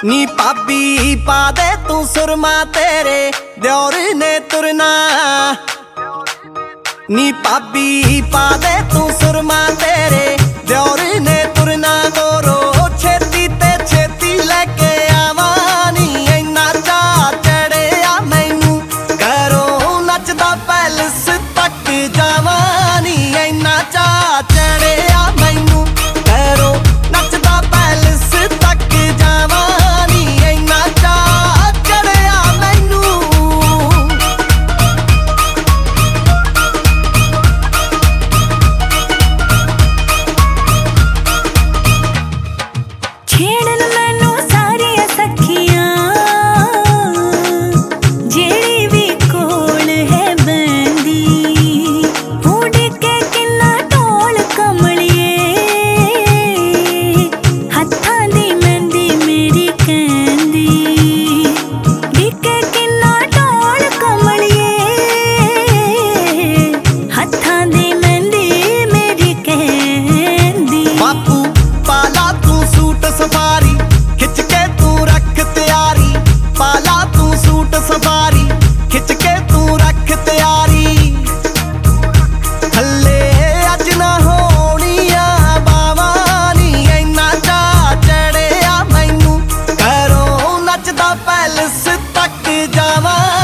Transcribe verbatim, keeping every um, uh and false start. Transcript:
नी भाभी पा दे तू सुरमा तेरे दियोर ने तुरना। नी भाभी पा दे तू सुरमा तेरे दियोर ने तुरना। गोरो छेती ते छेती लेके आवा नी इन्ना चा चढ़िया मैनू करो नचदा पैलेस तक जावा नी इन्ना चा चढ़िया मैनू करो नचदा पैलेस तक जावा। सफारी खिच के तू रख तैयारी पाला तू सूट सफारी खिच के तू रख तैयारी। थल्ले अज ना होनिया बावा नी इन्ना चा चढ़िया मैनू करो नचदा पैलेस तक जावा।